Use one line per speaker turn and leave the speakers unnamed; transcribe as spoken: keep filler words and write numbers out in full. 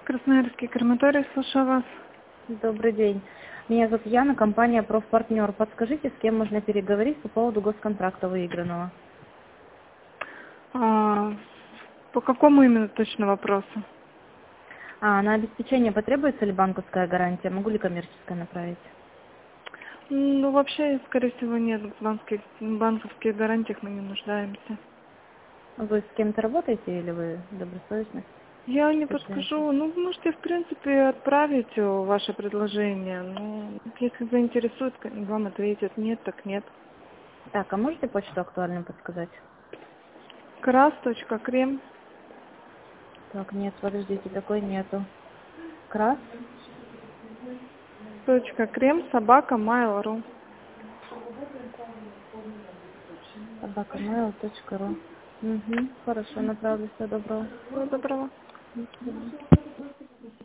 Красноярский крематорий, слушаю вас.
Добрый день. Меня зовут Яна, компания «Профпартнер». Подскажите, с кем можно переговорить по поводу госконтракта выигранного?
А, по какому именно точно вопросу?
А, на обеспечение потребуется ли банковская гарантия? Могу ли коммерческая направить?
Ну, вообще, скорее всего, нет. В банковских, в банковских гарантиях мы не нуждаемся.
Вы с кем-то работаете или вы добросовестны?
Я не
Студенты.
подскажу. Ну, вы можете, в принципе, отправить э, ваше предложение. Ну, если заинтересует, к- вам ответят. Нет, так нет.
Так, а можете почту актуальную подсказать?
крас.крем.
Так, нет, подождите, такой нету. Крас,
Точка крем собака mail.ru.
собака mail точка ру. Угу, хорошо, направлю, всего доброго.
Всего доброго.
До свидания.